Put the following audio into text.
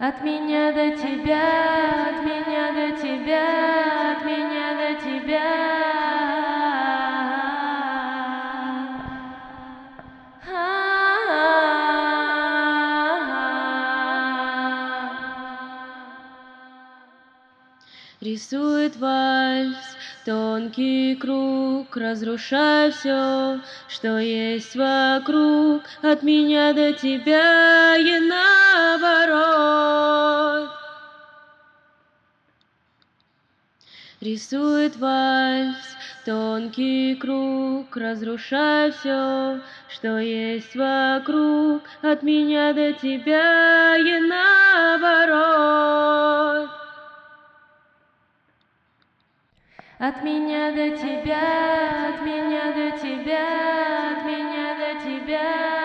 От меня до тебя, от меня до тебя, от меня до тебя. Рисует вальс, тонкий круг, разрушая все, что есть вокруг. От меня до тебя и наоборот. Рисует вальс, тонкий круг, разрушая все, что есть вокруг. От меня до тебя и наоборот. От меня до тебя, от меня до тебя, от меня до тебя.